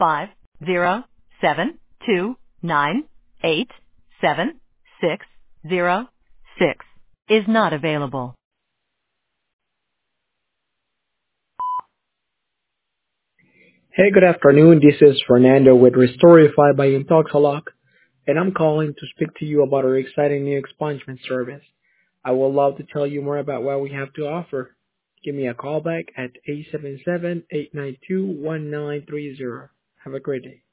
50729876606 is not available. Hey, good afternoon. This is Fernando with Restorify by Intoxalock, and I'm calling to speak to you about our exciting new expungement service. I would love to tell you more about what we have to offer. Give me a call back at 877-892-1930. Have a great day.